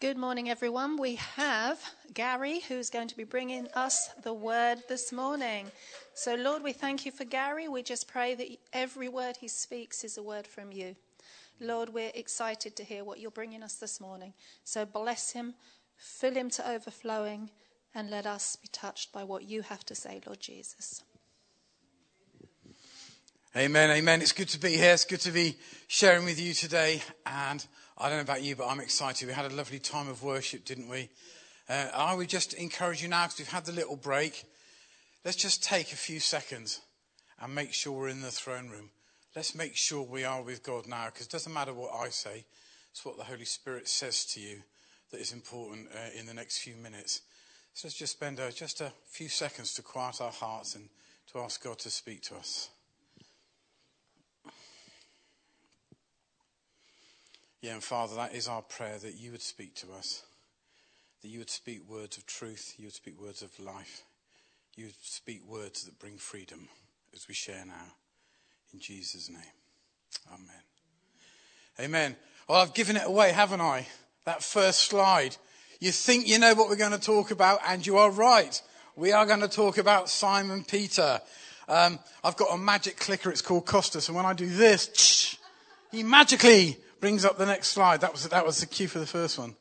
Good morning, everyone. We have Gary, who's going to be bringing us the word this morning. So, Lord, we thank you for Gary. We just pray that every word he speaks is a word from you. Lord, we're excited to hear what you're bringing us this morning. So bless him, fill him to overflowing, and let us be touched by what you have to say, Lord Jesus. Amen, amen. It's good to be here. It's good to be sharing with you today. And I don't know about you, but I'm excited. We had a lovely time of worship, didn't we? I would just encourage you now, because we've had the little break. Let's just take a few seconds and make sure we're in the throne room. Let's make sure we are with God now, because it doesn't matter what I say. It's what the Holy Spirit says to you that is important in the next few minutes. So let's just spend just a few seconds to quiet our hearts and to ask God to speak to us. Yeah, and Father, that is our prayer, that you would speak to us, that you would speak words of truth, you would speak words of life, you would speak words that bring freedom as we share now. In Jesus' name, amen. Amen. Well, I've given it away, haven't I? That first slide. You think you know what we're going to talk about, and you are right. We are going to talk about Simon Peter. I've got a magic clicker, it's called Costas, and when I do this, he magically brings up the next slide. That was the cue for the first one.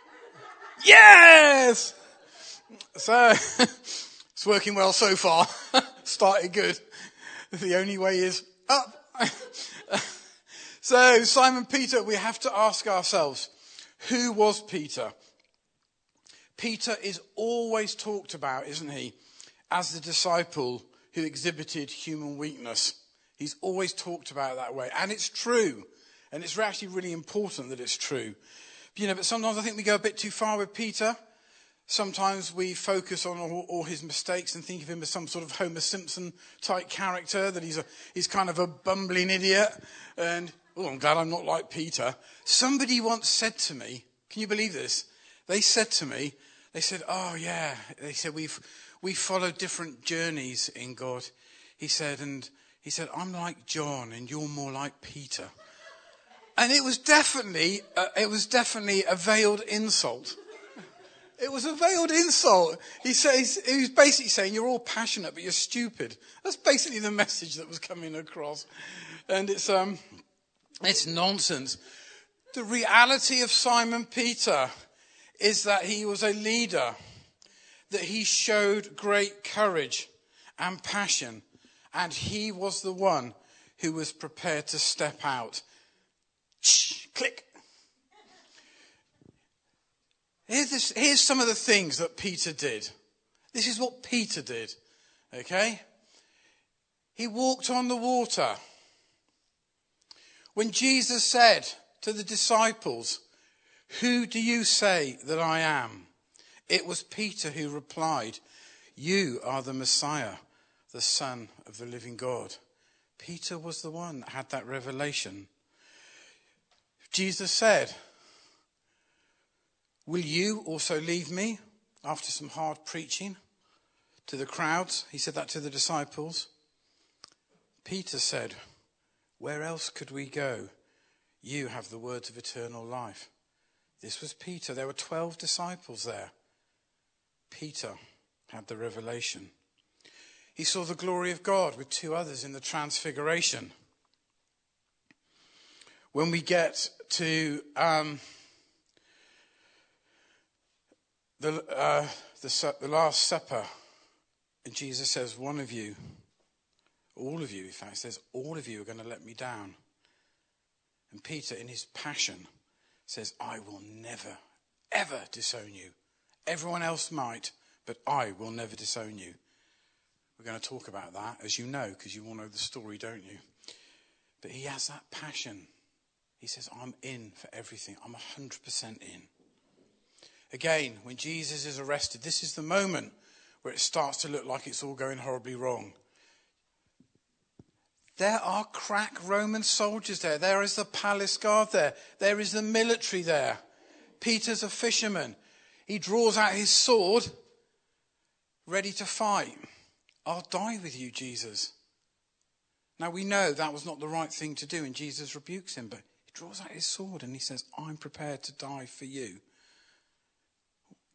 Yes! So, it's working well so far. Started good. The only way is up. So, Simon Peter, we have to ask ourselves, who was Peter? Peter is always talked about, isn't he, as the disciple who exhibited human weakness. He's always talked about that way. And it's true. And it's actually really important that it's true. But sometimes I think we go a bit too far with Peter. Sometimes we focus on all his mistakes and think of him as some sort of Homer Simpson type character, that he's kind of a bumbling idiot. And, I'm glad I'm not like Peter. Somebody once said to me, can you believe this? They said, we follow different journeys in God. He said, I'm like John and you're more like Peter. And it was definitely a veiled insult. It was a veiled insult. He was basically saying, you're all passionate, but you're stupid. That's basically the message that was coming across. And it's nonsense. The reality of Simon Peter is that he was a leader, that he showed great courage and passion, and he was the one who was prepared to step out. Click. Here's some of the things that Peter did. This is what Peter did. Okay? He walked on the water. When Jesus said to the disciples, who do you say that I am? It was Peter who replied, you are the Messiah, the Son of the living God. Peter was the one that had that revelation. Jesus said, will you also leave me after some hard preaching to the crowds? He said that to the disciples. Peter said, where else could we go? You have the words of eternal life. This was Peter. There were 12 disciples there. Peter had the revelation. He saw the glory of God with 2 others in the transfiguration. When we get to the Last Supper, and Jesus says, one of you, all of you, in fact, says, all of you are going to let me down. And Peter, in his passion, says, I will never, ever disown you. Everyone else might, but I will never disown you. We're going to talk about that, as you know, because you all know the story, don't you? But he has that passion. He says, I'm in for everything. I'm 100% in. Again, when Jesus is arrested, this is the moment where it starts to look like it's all going horribly wrong. There are crack Roman soldiers there. There is the palace guard there. There is the military there. Peter's a fisherman. He draws out his sword, ready to fight. I'll die with you, Jesus. Now we know that was not the right thing to do, and Jesus rebukes him, but he draws out his sword and he says, I'm prepared to die for you.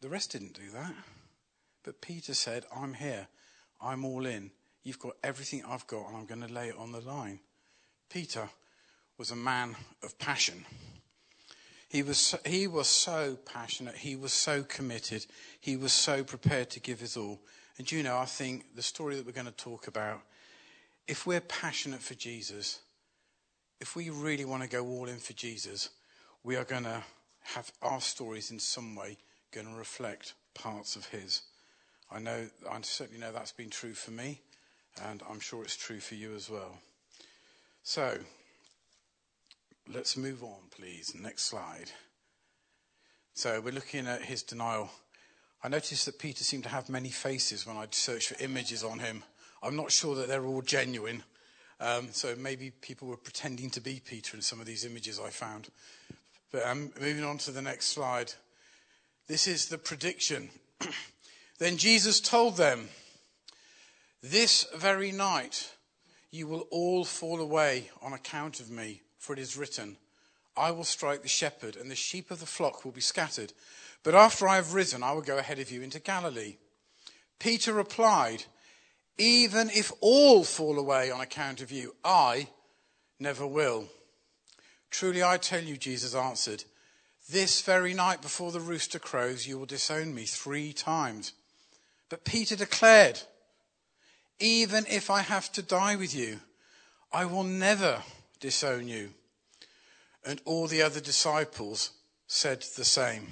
The rest didn't do that. But Peter said, I'm here. I'm all in. You've got everything I've got, and I'm going to lay it on the line. Peter was a man of passion. He was so passionate. He was so committed. He was so prepared to give his all. And you know, I think the story that we're going to talk about, if we're passionate for Jesus, if we really want to go all in for Jesus, we are going to have our stories in some way going to reflect parts of his. I certainly know that's been true for me, and I'm sure it's true for you as well. So, let's move on, please. Next slide. So, we're looking at his denial. I noticed that Peter seemed to have many faces when I searched for images on him. I'm not sure that they're all genuine. So maybe people were pretending to be Peter in some of these images I found. But moving on to the next slide. This is the prediction. Then Jesus told them, "This very night you will all fall away on account of me, for it is written, I will strike the shepherd, and the sheep of the flock will be scattered. But after I have risen, I will go ahead of you into Galilee." Peter replied, "Even if all fall away on account of you, I never will." "Truly I tell you," Jesus answered, "this very night before the rooster crows, you will disown me 3 times. But Peter declared, "Even if I have to die with you, I will never disown you." And all the other disciples said the same.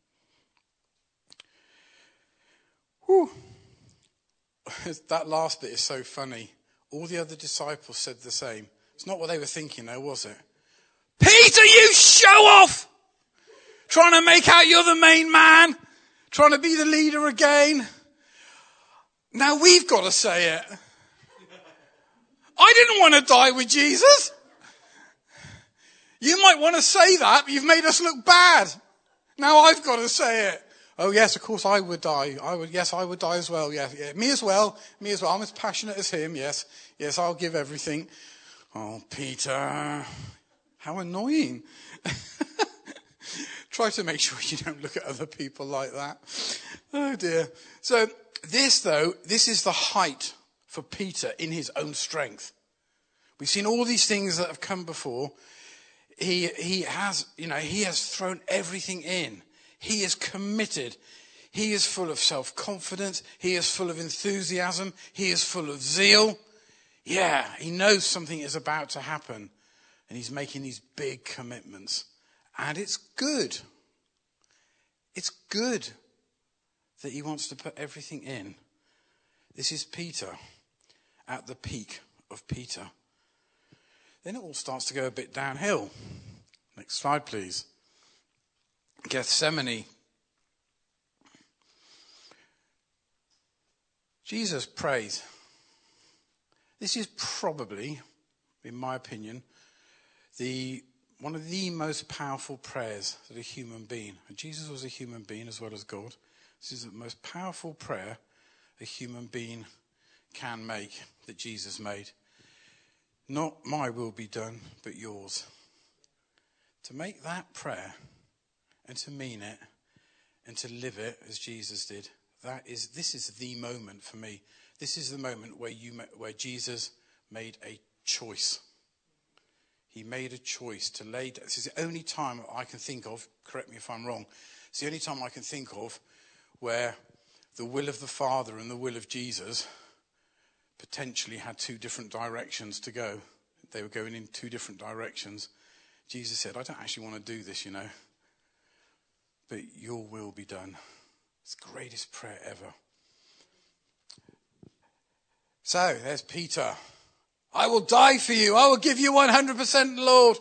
Whew. That last bit is so funny. All the other disciples said the same. It's not what they were thinking though, was it? Peter, you show off! Trying to make out you're the main man. Trying to be the leader again. Now we've got to say it. I didn't want to die with Jesus. You might want to say that, but you've made us look bad. Now I've got to say it. Oh yes, of course I would die. I would die as well. Yeah. Me as well. I'm as passionate as him. Yes, I'll give everything. Oh, Peter, how annoying. Try to make sure you don't look at other people like that. Oh dear. So this is the height for Peter in his own strength. We've seen all these things that have come before. He has thrown everything in. He is committed. He is full of self-confidence. He is full of enthusiasm. He is full of zeal. Yeah, he knows something is about to happen. And he's making these big commitments. And it's good. It's good that he wants to put everything in. This is Peter at the peak of Peter. Then it all starts to go a bit downhill. Next slide, please. Gethsemane. Jesus prays. This is probably, in my opinion, one of the most powerful prayers that a human being, and Jesus was a human being as well as God. This is the most powerful prayer a human being can make, that Jesus made. Not my will be done, but yours. To make that prayer and to mean it and to live it as Jesus did, this is the moment for me. This is the moment where Jesus made a choice. He made a choice to lay down. This is the only time I can think of, correct me if I'm wrong, it's the only time I can think of where the will of the Father and the will of Jesus potentially had 2 different directions to go. They were going in 2 different directions. Jesus said, I don't actually want to do this, but your will be done. It's the greatest prayer ever. So, there's Peter. I will die for you. I will give you 100%, Lord.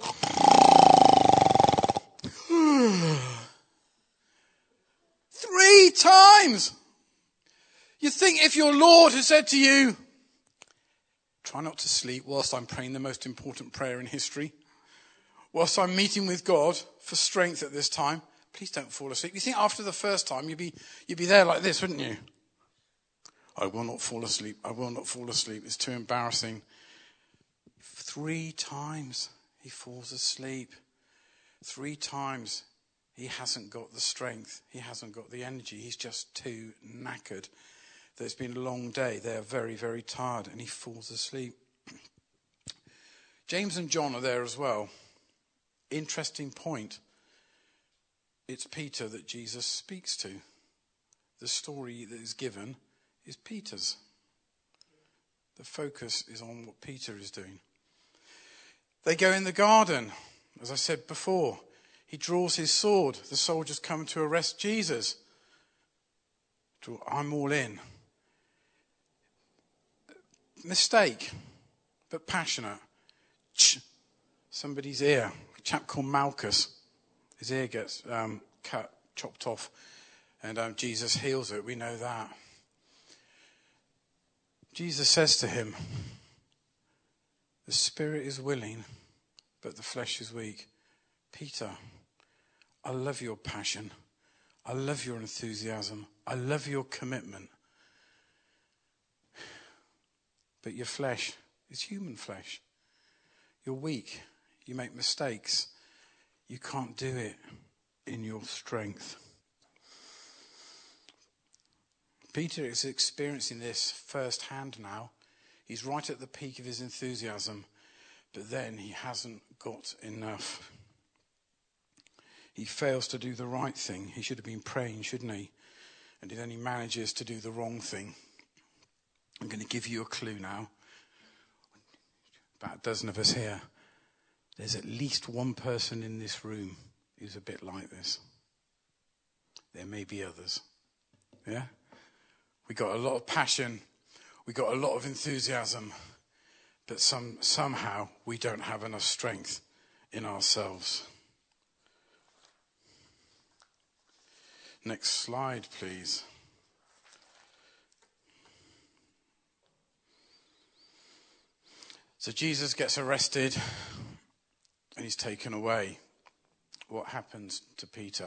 3 times. You think if your Lord has said to you, try not to sleep whilst I'm praying the most important prayer in history, whilst I'm meeting with God for strength at this time, please don't fall asleep. You think after the first time you'd be there like this, wouldn't you? I will not fall asleep. I will not fall asleep. It's too embarrassing. 3 times he falls asleep. 3 times He hasn't got the strength. He hasn't got the energy. He's just too knackered. It's been a long day. They're very, very tired, and he falls asleep. James and John are there as well. Interesting point. It's Peter that Jesus speaks to. The story that is given is Peter's. The focus is on what Peter is doing. They go in the garden. As I said before, he draws his sword. The soldiers come to arrest Jesus. I'm all in. Mistake, but passionate. Somebody's ear. A chap called Malchus. His ear gets chopped off. And Jesus heals it. We know that. Jesus says to him, the spirit is willing, but the flesh is weak. Peter, I love your passion. I love your enthusiasm. I love your commitment. But your flesh is human flesh. You're weak. You make mistakes. You can't do it in your strength. Peter is experiencing this firsthand now. He's right at the peak of his enthusiasm, but then he hasn't got enough. He fails to do the right thing. He should have been praying, shouldn't he? And then he manages to do the wrong thing. I'm going to give you a clue now. About a dozen of us here. There's at least one person in this room who's a bit like this. There may be others. Yeah? We got a lot of passion. We got a lot of enthusiasm. But somehow we don't have enough strength in ourselves. Next slide, please. So Jesus gets arrested and he's taken away. What happens to Peter?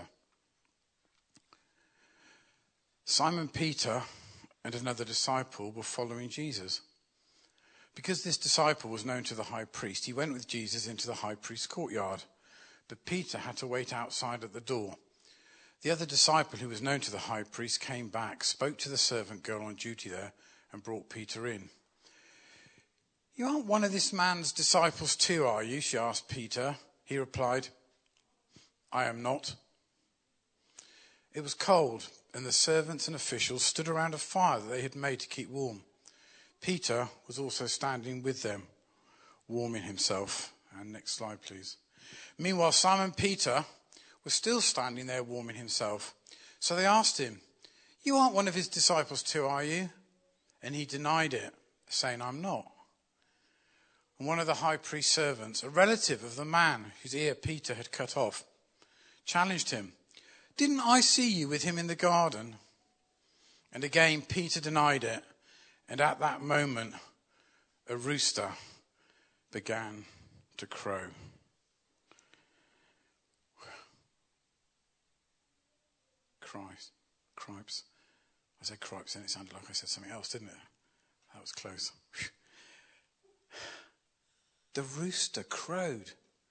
Simon Peter and another disciple were following Jesus. Because this disciple was known to the high priest, he went with Jesus into the high priest's courtyard. But Peter had to wait outside at the door. The other disciple who was known to the high priest came back, spoke to the servant girl on duty there, and brought Peter in. You aren't one of this man's disciples too, are you? She asked Peter. He replied, I am not. It was cold, and the servants and officials stood around a fire that they had made to keep warm. Peter was also standing with them, warming himself. And next slide, please. Meanwhile, Simon Peter was still standing there warming himself. So they asked him, you aren't one of his disciples too, are you? And he denied it, saying, I'm not. And one of the high priest's servants, a relative of the man whose ear Peter had cut off, challenged him. Didn't I see you with him in the garden? And again Peter denied it. And at that moment, a rooster began to crow. Cripes. I said cripes and it sounded like I said something else, didn't it? That was close. The rooster crowed.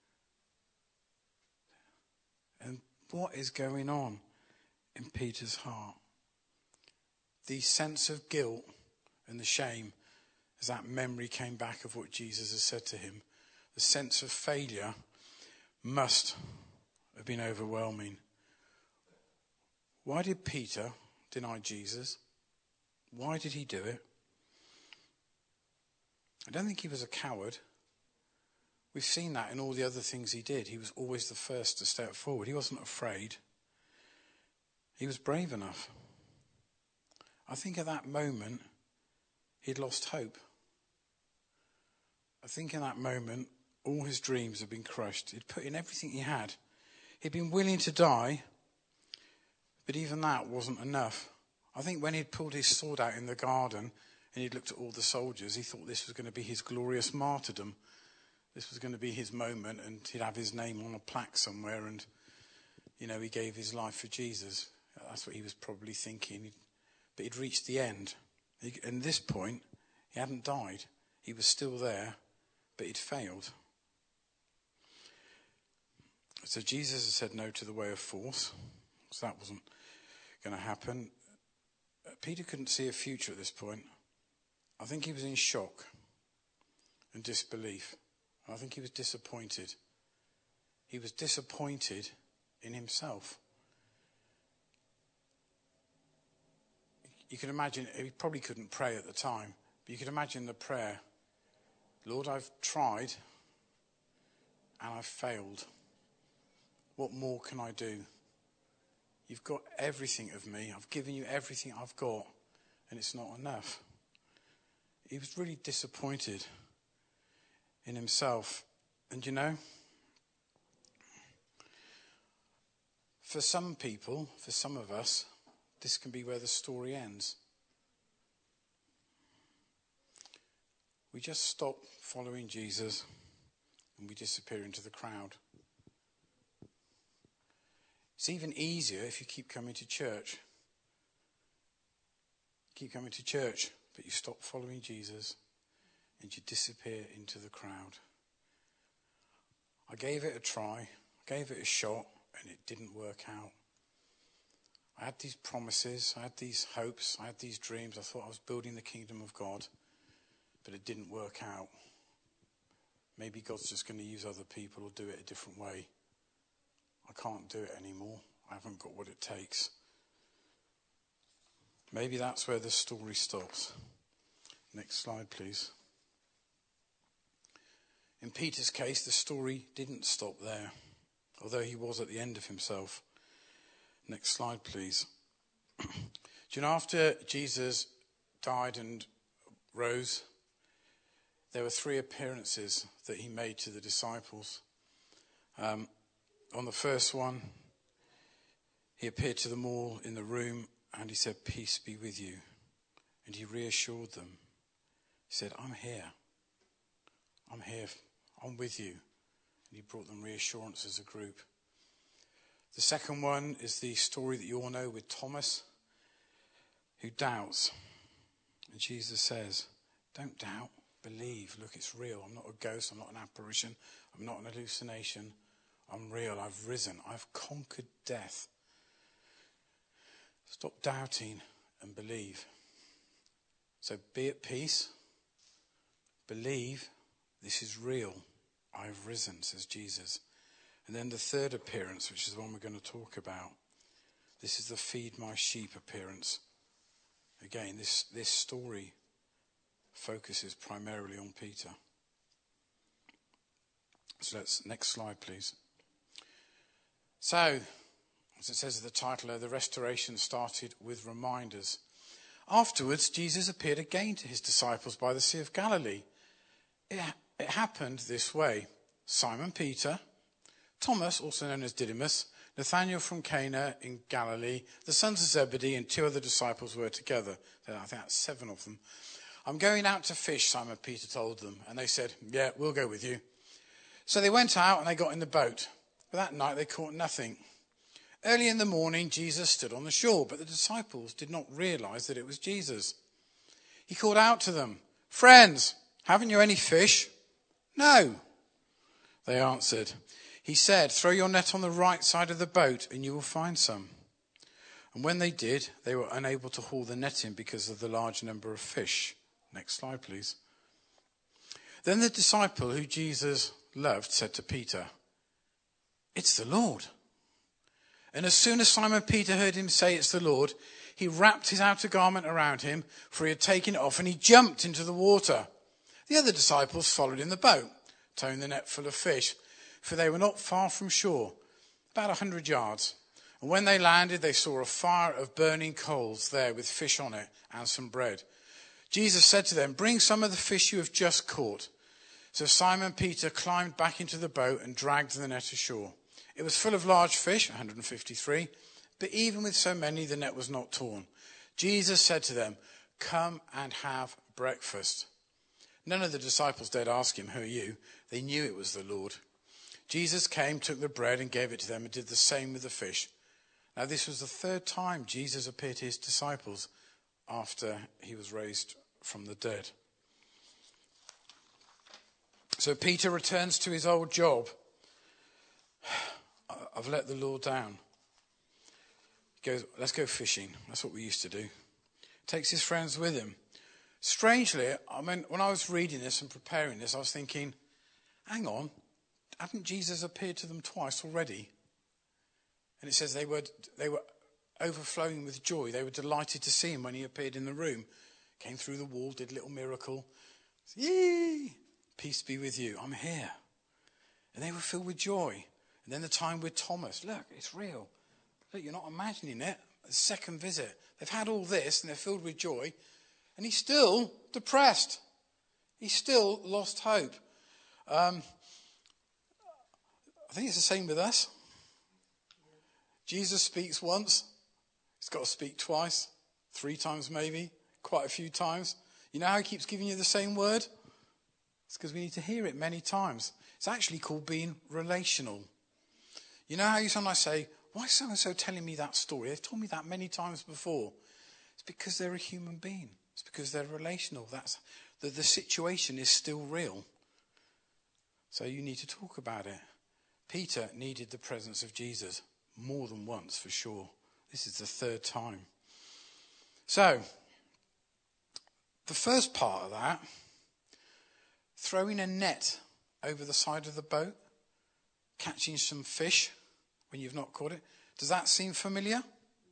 And what is going on in Peter's heart? The sense of guilt and the shame as that memory came back of what Jesus has said to him. The sense of failure must have been overwhelming. Why did Peter deny Jesus? Why did he do it? I don't think he was a coward. We've seen that in all the other things he did. He was always the first to step forward. He wasn't afraid. He was brave enough. I think at that moment, he'd lost hope. I think in that moment, all his dreams had been crushed. He'd put in everything he had. He'd been willing to die, but even that wasn't enough. I think when he'd pulled his sword out in the garden and he'd looked at all the soldiers, he thought this was going to be his glorious martyrdom. This was going to be his moment, and he'd have his name on a plaque somewhere, and, he gave his life for Jesus. That's what he was probably thinking. But he'd reached the end. At this point, he hadn't died. He was still there, but he'd failed. So Jesus had said no to the way of force. So that wasn't going to happen. Peter couldn't see a future at this point. I think he was in shock and disbelief. I think he was disappointed. He was disappointed in himself. You can imagine, he probably couldn't pray at the time, but you could imagine the prayer. Lord, I've tried and I've failed. What more can I do? You've got everything of me. I've given you everything I've got, and it's not enough. He was really disappointed in himself. And you know, for some people, for some of us, this can be where the story ends. We just stop following Jesus and we disappear into the crowd. It's even easier if you keep coming to church. Keep coming to church, but you stop following Jesus and you disappear into the crowd. I gave it a try, gave it a shot, and it didn't work out. I had these promises, I had these hopes, I had these dreams. I thought I was building the kingdom of God, but it didn't work out. Maybe God's just going to use other people or do it a different way. I can't do it anymore. I haven't got what it takes. Maybe that's where the story stops. Next slide, please. In Peter's case, the story didn't stop there, although he was at the end of himself. Next slide, please. Do you know, after Jesus died and rose, there were 3 appearances that he made to the disciples. On the first one, he appeared to them all in the room and he said, "Peace be with you." And he reassured them. He said, "I'm here. I'm here. I'm with you." And he brought them reassurance as a group. The second one is the story that you all know with Thomas, who doubts. And Jesus says, "Don't doubt, believe. Look, it's real. I'm not a ghost. I'm not an apparition. I'm not an hallucination. I'm real. I've risen. I've conquered death. Stop doubting and believe." So be at peace. Believe this is real. I've risen, says Jesus. And then the third appearance, which is the one we're going to talk about. This is the feed my sheep appearance. Again, this story focuses primarily on Peter. So next slide, please. So, as it says in the title, the restoration started with reminders. Afterwards, Jesus appeared again to his disciples by the Sea of Galilee. It happened this way. Simon Peter, Thomas, also known as Didymus, Nathanael from Cana in Galilee, the sons of Zebedee, and 2 other disciples were together. I think that's 7 of them. "I'm going out to fish," Simon Peter told them. And they said, "Yeah, we'll go with you." So they went out and they got in the boat. But that night they caught nothing. Early in the morning, Jesus stood on the shore, but the disciples did not realize that it was Jesus. He called out to them, "Friends, haven't you any fish?" "No," they answered. He said, "Throw your net on the right side of the boat and you will find some." And when they did, they were unable to haul the net in because of the large number of fish. Next slide, please. Then the disciple who Jesus loved said to Peter, "It's the Lord." And as soon as Simon Peter heard him say, "It's the Lord," he wrapped his outer garment around him, for he had taken it off, and he jumped into the water. The other disciples followed in the boat, towing the net full of fish, for they were not far from shore, about 100 yards. And when they landed, they saw a fire of burning coals there with fish on it and some bread. Jesus said to them, "Bring some of the fish you have just caught." So Simon Peter climbed back into the boat and dragged the net ashore. It was full of large fish, 153, but even with so many, the net was not torn. Jesus said to them, "Come and have breakfast." None of the disciples dared ask him, "Who are you?" They knew it was the Lord. Jesus came, took the bread and gave it to them, and did the same with the fish. Now this was the 3rd time Jesus appeared to his disciples after he was raised from the dead. So Peter returns to his old job. I've let the Lord down. He goes, let's go fishing. That's what we used to do. Takes his friends with him. Strangely, when I was reading this and preparing this, I was thinking, hang on, hadn't Jesus appeared to them twice already? And it says they were overflowing with joy. They were delighted to see him when he appeared in the room. Came through the wall, did a little miracle. Yee! Peace be with you. I'm here. And they were filled with joy. And then the time with Thomas. Look, it's real. Look, you're not imagining it. The second visit. They've had all this and they're filled with joy. And he's still depressed. He's still lost hope. I think it's the same with us. Jesus speaks once. He's got to speak twice, 3 times maybe, quite a few times. You know how he keeps giving you the same word? It's because we need to hear it many times. It's actually called being relational. You know how you sometimes say, why is so-and-so telling me that story? They've told me that many times before. It's because they're a human being. It's because they're relational. The situation is still real. So you need to talk about it. Peter needed the presence of Jesus more than once, for sure. This is the 3rd time. So, the first part of that, throwing a net over the side of the boat, catching some fish when you've not caught it. Does that seem familiar?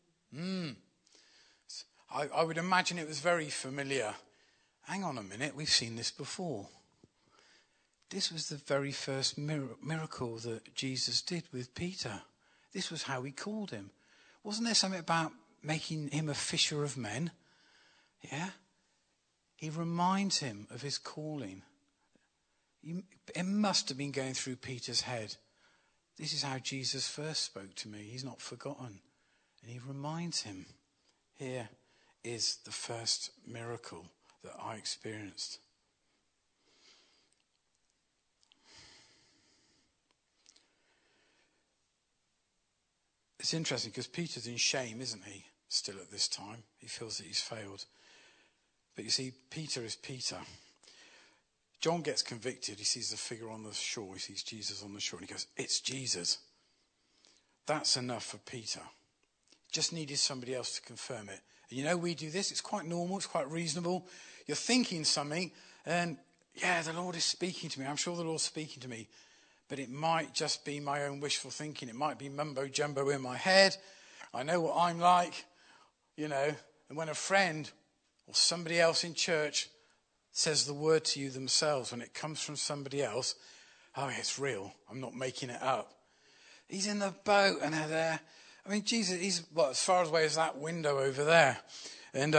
I would imagine it was very familiar. Hang on a minute, we've seen this before. This was the very first miracle that Jesus did with Peter. This was how he called him. Wasn't there something about making him a fisher of men? Yeah? He reminds him of his calling. It must have been going through Peter's head. This is how Jesus first spoke to me. He's not forgotten. And he reminds him, here is the first miracle that I experienced. It's interesting because Peter's in shame, isn't he? Still at this time. He feels that he's failed. But you see, Peter is Peter. John gets convicted. He sees the figure on the shore. He sees Jesus on the shore. And he goes, it's Jesus. That's enough for Peter. Just needed somebody else to confirm it. And you know, we do this. It's quite normal. It's quite reasonable. You're thinking something. And yeah, the Lord is speaking to me. I'm sure the Lord's speaking to me. But it might just be my own wishful thinking. It might be mumbo jumbo in my head. I know what I'm like, you know. And when a friend or somebody else in church says the word to you themselves, when it comes from somebody else, oh, it's real. I'm not making it up. He's in the boat and they're there. I mean, Jesus, he's as far away as that window over there. And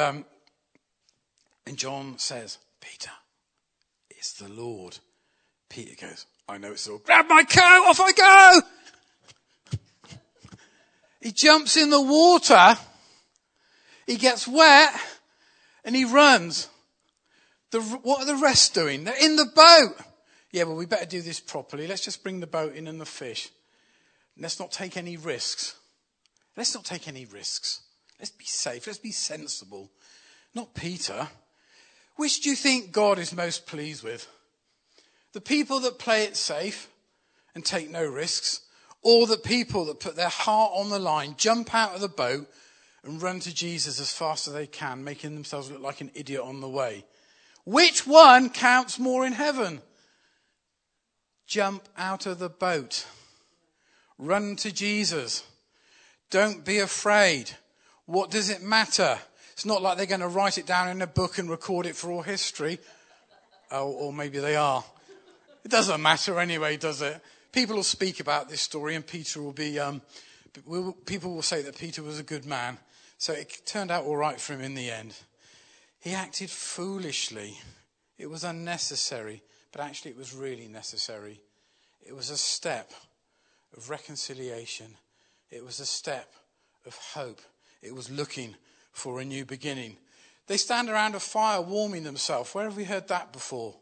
John says, Peter, it's the Lord. Peter goes, I know it's the Lord. Grab my coat, off I go. He jumps in the water. He gets wet and he runs. What are the rest doing? They're in the boat. Yeah, well, we better do this properly. Let's just bring the boat in and the fish. Let's not take any risks. Let's not take any risks. Let's be safe. Let's be sensible. Not Peter. Which do you think God is most pleased with? The people that play it safe and take no risks, or the people that put their heart on the line, jump out of the boat and run to Jesus as fast as they can, making themselves look like an idiot on the way? Which one counts more in heaven? Jump out of the boat. Run to Jesus. Don't be afraid. What does it matter? It's not like they're going to write it down in a book and record it for all history. Oh, or maybe they are. It doesn't matter anyway, does it? People will speak about this story and Peter will be... people will say that Peter was a good man. So it turned out all right for him in the end. He acted foolishly. It was unnecessary, but actually it was really necessary. It was a step of reconciliation. It was a step of hope. It was looking for a new beginning. They stand around a fire warming themselves. Where have we heard that before?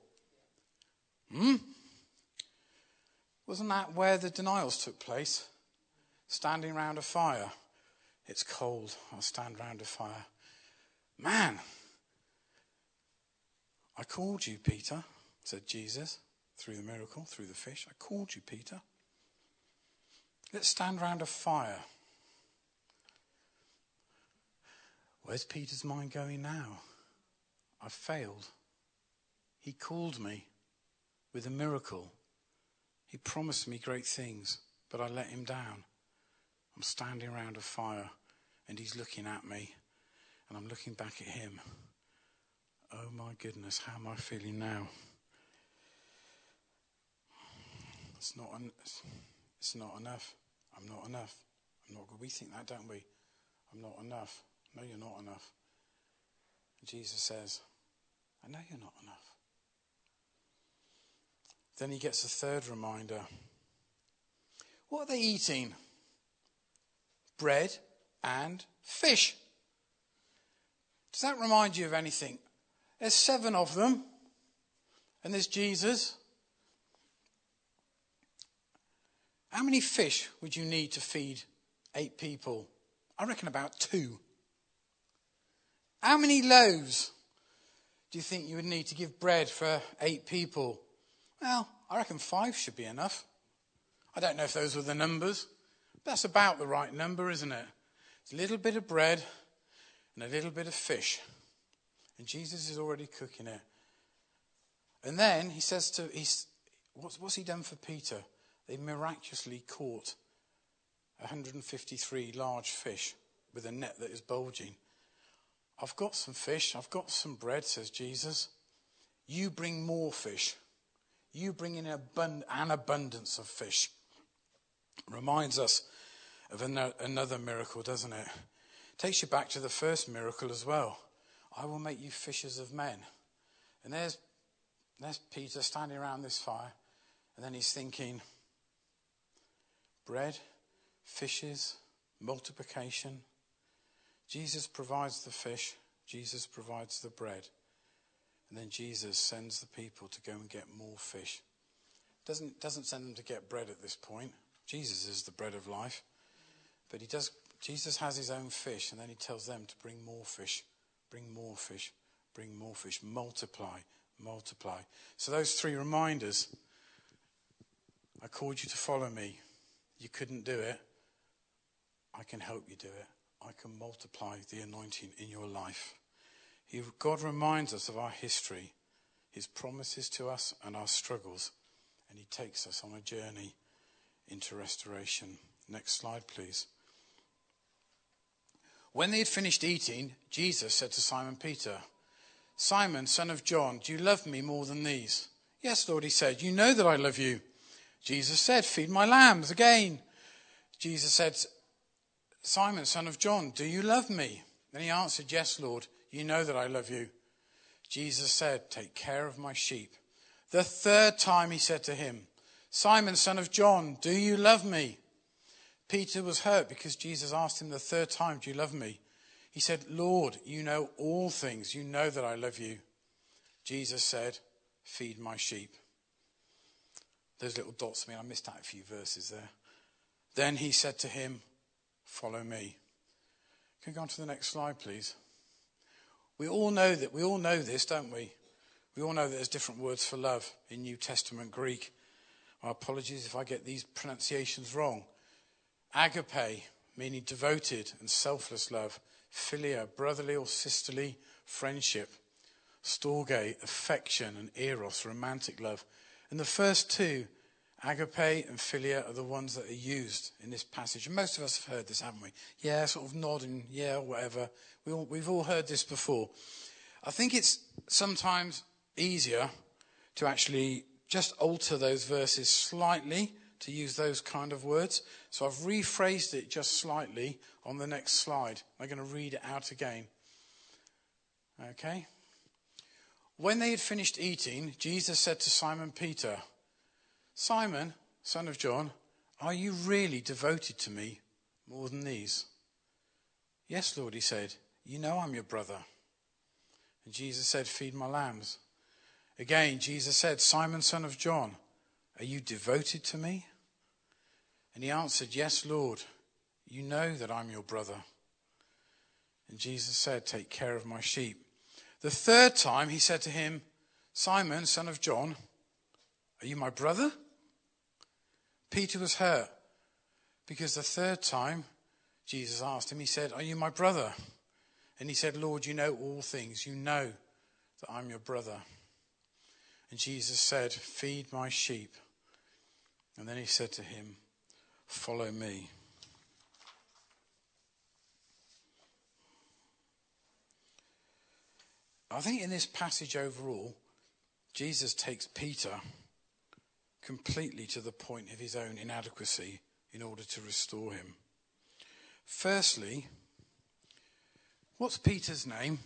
Wasn't that where the denials took place? Standing around a fire. It's cold. I'll stand around a fire. Man, I called you, Peter, said Jesus, through the miracle, through the fish. I called you, Peter. Let's stand round a fire. Where's Peter's mind going now? I've failed. He called me with a miracle. He promised me great things, but I let him down. I'm standing around a fire and he's looking at me and I'm looking back at him. Oh my goodness, how am I feeling now? It's not enough. I'm not enough. I'm not good. We think that, don't we? I'm not enough. No, you're not enough. And Jesus says, I know you're not enough. Then he gets a third reminder. What are they eating? Bread and fish. Does that remind you of anything? There's 7 of them. And there's Jesus. How many fish would you need to feed 8 people? I reckon about 2. How many loaves do you think you would need to give bread for 8 people? Well, I reckon 5 should be enough. I don't know if those were the numbers, but that's about the right number, isn't it? It's a little bit of bread and a little bit of fish. And Jesus is already cooking it. And then he says what's he done for Peter? They miraculously caught 153 large fish with a net that is bulging. I've got some fish, I've got some bread, says Jesus. You bring more fish. You bring in an abundance of fish. Reminds us of another miracle, doesn't it? Takes you back to the first miracle as well. I will make you fishers of men. And there's Peter standing around this fire. And then he's thinking, bread, fishes, multiplication. Jesus provides the fish. Jesus provides the bread. And then Jesus sends the people to go and get more fish. Doesn't send them to get bread at this point. Jesus is the bread of life. But Jesus has his own fish, and then he tells them to bring more fish. Bring more fish. Bring more fish. Multiply. Multiply. So those 3 reminders. I called you to follow me. You couldn't do it. I can help you do it. I can multiply the anointing in your life. God reminds us of our history, his promises to us and our struggles, and he takes us on a journey into restoration. Next slide, please. When they had finished eating, Jesus said to Simon Peter, Simon, son of John, do you love me more than these? Yes, Lord, he said, you know that I love you. Jesus said, feed my lambs. Again, Jesus said, Simon, son of John, do you love me? Then he answered, yes, Lord, you know that I love you. Jesus said, take care of my sheep. The 3rd time he said to him, Simon, son of John, do you love me? Peter was hurt because Jesus asked him the 3rd time, do you love me? He said, Lord, you know all things. You know that I love you. Jesus said, feed my sheep. Those little dots mean I missed out a few verses there. Then he said to him, follow me. Can we go on to the next slide, please? We all know this, don't we? We all know that there's different words for love in New Testament Greek. My apologies if I get these pronunciations wrong. Agape, meaning devoted and selfless love. Philia, brotherly or sisterly friendship. Storge, affection, and eros, romantic love. And the first 2, agape and philia, are the ones that are used in this passage. And most of us have heard this, haven't we? Yeah, sort of nodding, yeah, whatever. We've all heard this before. I think it's sometimes easier to actually just alter those verses slightly to use those kind of words. So I've rephrased it just slightly on the next slide. I'm going to read it out again. Okay? When they had finished eating, Jesus said to Simon Peter, Simon, son of John, are you really devoted to me more than these? Yes, Lord, he said, you know I'm your brother. And Jesus said, feed my lambs. Again, Jesus said, Simon, son of John, are you devoted to me? And he answered, yes, Lord, you know that I'm your brother. And Jesus said, take care of my sheep. The 3rd time he said to him, Simon, son of John, are you my brother? Peter was hurt Because the third time Jesus asked him, he said, "Are you my brother?" And he said, "Lord, you know all things. You know that I'm your brother." And Jesus said, "Feed my sheep." And then he said to him, "Follow me." I think in this passage overall, Jesus takes Peter completely to the point of his own inadequacy in order to restore him. Firstly, what's Peter's name?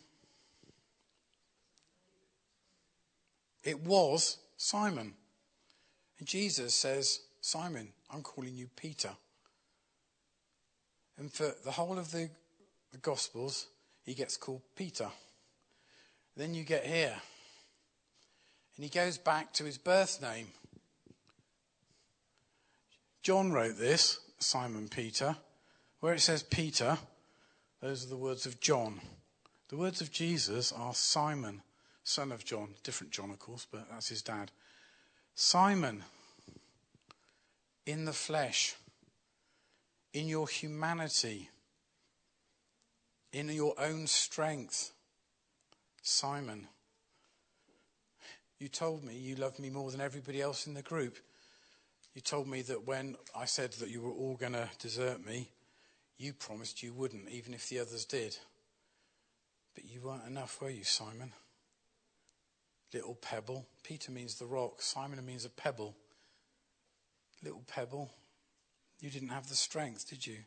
It was Simon. And Jesus says, "Simon, I'm calling you Peter." And for the whole of the Gospels, he gets called Peter. Then you get here, and he goes back to his birth name. John wrote this, Simon Peter. Where it says Peter, those are the words of John. The words of Jesus are Simon, son of John. Different John, of course, but that's his dad. Simon, in the flesh, in your humanity, in your own strength. Simon, you told me you loved me more than everybody else in the group. You told me that when I said that you were all going to desert me, you promised you wouldn't, even if the others did. But you weren't enough, were you, Simon? Little pebble. Peter means the rock. Simon means a pebble. Little pebble. You didn't have the strength, did you?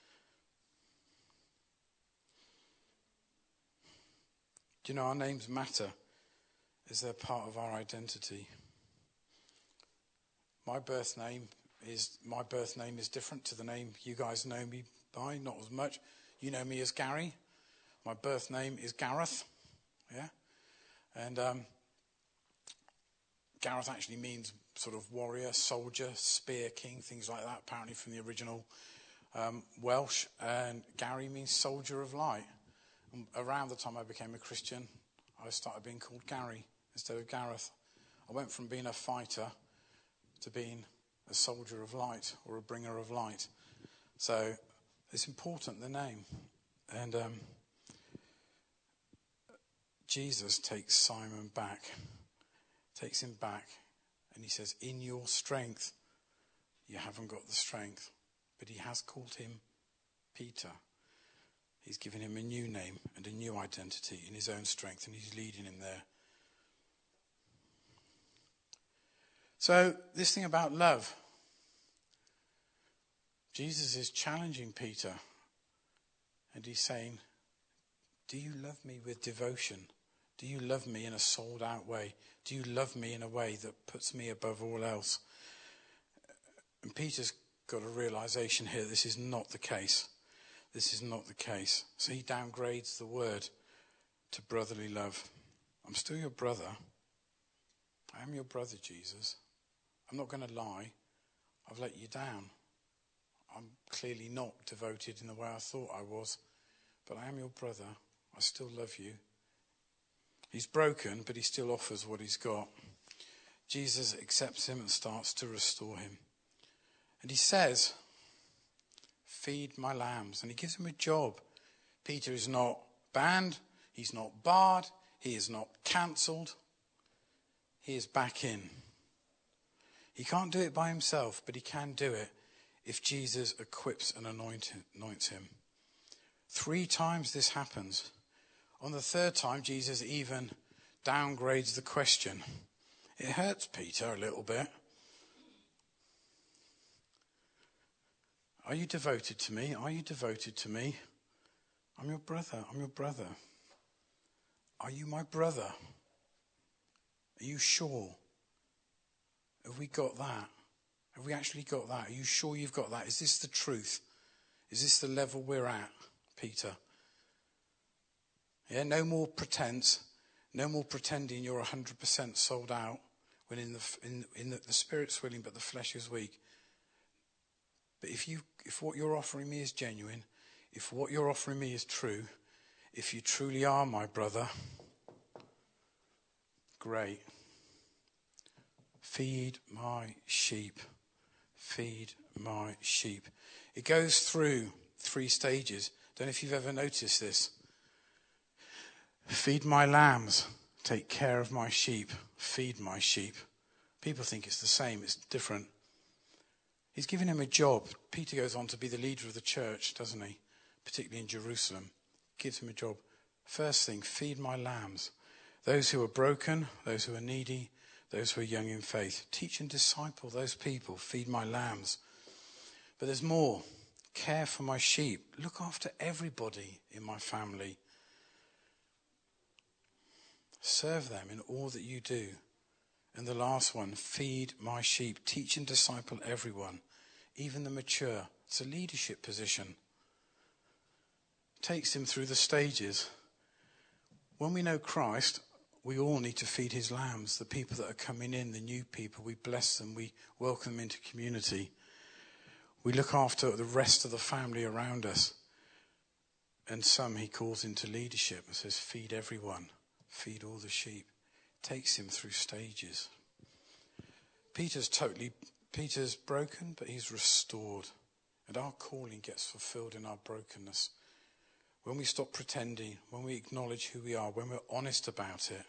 Do you know our names matter as they're part of our identity? My birth name is different to the name you guys know me by, not as much. You know me as Gary. My birth name is Gareth. Yeah? And Gareth actually means sort of warrior, soldier, spear king, things like that, apparently from the original Welsh. And Gary means soldier of light. And around the time I became a Christian, I started being called Gary instead of Gareth. I went from being a fighter to being a soldier of light or a bringer of light. So it's important, the name. And Jesus takes Simon back, takes him back, and he says, "In your strength, you haven't got the strength." But he has called him Peter. He's given him a new name and a new identity in his own strength, and he's leading him there. So this thing about love, Jesus is challenging Peter, and he's saying, do you love me with devotion? Do you love me in a sold out way? Do you love me in a way that puts me above all else? And Peter's got a realization here, this is not the case. This is not the case. So he downgrades the word to brotherly love. I'm still your brother. I am your brother, Jesus. I'm not going to lie. I've let you down. I'm clearly not devoted in the way I thought I was. But I am your brother. I still love you. He's broken, but he still offers what he's got. Jesus accepts him and starts to restore him. And he says, "Feed my lambs." And he gives him a job. Peter is not banned. He's not barred. He is not cancelled. He is back in. He can't do it by himself, but he can do it if Jesus equips and anoints him. 3 times this happens. On the 3rd time, Jesus even downgrades the question. It hurts Peter a little bit. Are you devoted to me? Are you devoted to me? I'm your brother. I'm your brother. Are you my brother? Are you sure? Have we got that? Have we actually got that? Are you sure you've got that? Is this the truth? Is this the level we're at, Peter? Yeah, no more pretense. No more pretending you're 100% sold out when in the spirit's willing but the flesh is weak. But if what you're offering me is genuine, if what you're offering me is true, if you truly are my brother, great. Feed my sheep. Feed my sheep. It goes through 3 stages. Don't know if you've ever noticed this. Feed my lambs. Take care of my sheep. Feed my sheep. People think it's the same. It's different. He's given him a job. Peter goes on to be the leader of the church, doesn't he? Particularly in Jerusalem. Gives him a job. First thing, feed my lambs. Those who are broken, those who are needy, those who are young in faith. Teach and disciple those people. Feed my lambs. But there's more. Care for my sheep. Look after everybody in my family. Serve them in all that you do. And the last one, feed my sheep. Teach and disciple everyone, even the mature. It's a leadership position. Takes him through the stages. When we know Christ, we all need to feed his lambs, the people that are coming in, the new people. We bless them. We welcome them into community. We look after the rest of the family around us. And some he calls into leadership and says, feed everyone. Feed all the sheep. Takes him through stages. Peter's broken, but he's restored. And our calling gets fulfilled in our brokenness. When we stop pretending, when we acknowledge who we are, when we're honest about it,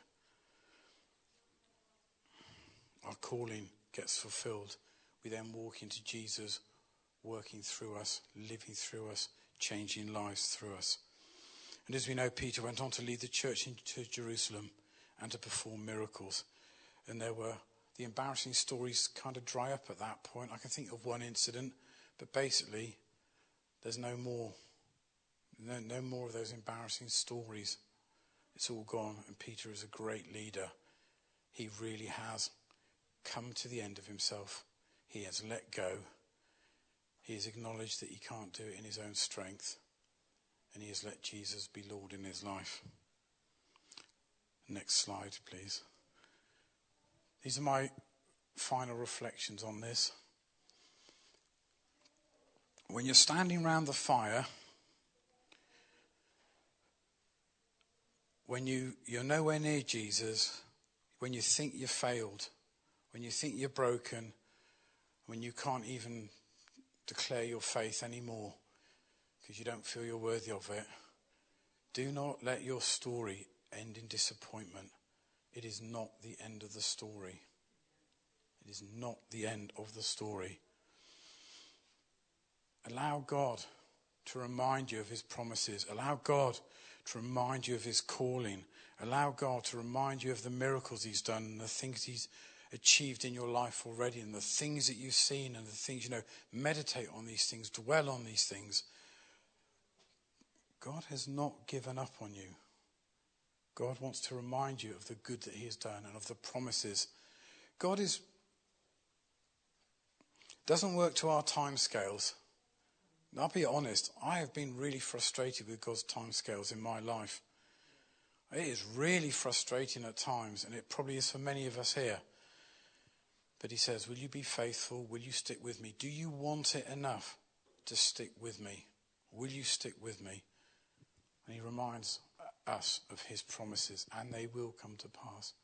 our calling gets fulfilled. We then walk into Jesus, working through us, living through us, changing lives through us. And as we know, Peter went on to lead the church into Jerusalem and to perform miracles. And the embarrassing stories kind of dry up at that point. I can think of one incident, but basically there's no more. No more of those embarrassing stories. It's all gone, and Peter is a great leader. He really has come to the end of himself. He has let go. He has acknowledged that he can't do it in his own strength, and he has let Jesus be Lord in his life. Next slide, please. These are my final reflections on this. When you're standing around the fire, when you're nowhere near Jesus, when you think you've failed, when you think you're broken, when you can't even declare your faith anymore because you don't feel you're worthy of it, do not let your story end in disappointment. It is not the end of the story. It is not the end of the story. Allow God to remind you of his promises. Allow God to remind you of his calling. Allow God to remind you of the miracles he's done and the things he's achieved in your life already and the things that you've seen and the things, meditate on these things, dwell on these things. God has not given up on you. God wants to remind you of the good that he has done and of the promises. God doesn't work to our time scales. I'll be honest, I have been really frustrated with God's timescales in my life. It is really frustrating at times, and it probably is for many of us here. But he says, will you be faithful? Will you stick with me? Do you want it enough to stick with me? Will you stick with me? And he reminds us of his promises, and they will come to pass.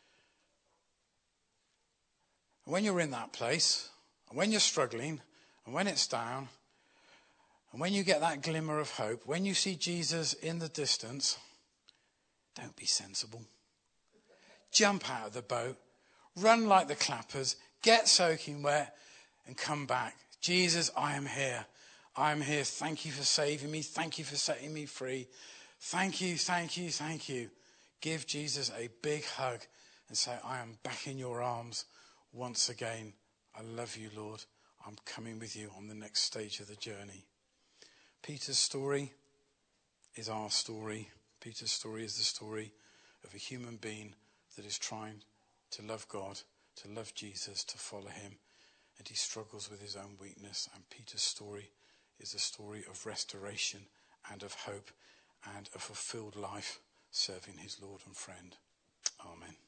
And when you're in that place, and when you're struggling, and when it's down, and when you get that glimmer of hope, when you see Jesus in the distance, don't be sensible. Jump out of the boat, run like the clappers, get soaking wet, and come back. Jesus, I am here. I am here. Thank you for saving me. Thank you for setting me free. Thank you, thank you, thank you. Give Jesus a big hug and say, I am back in your arms once again. I love you, Lord. I'm coming with you on the next stage of the journey. Peter's story is our story. Peter's story is the story of a human being that is trying to love God, to love Jesus, to follow him. And he struggles with his own weakness. And Peter's story is a story of restoration and of hope and a fulfilled life serving his Lord and friend. Amen.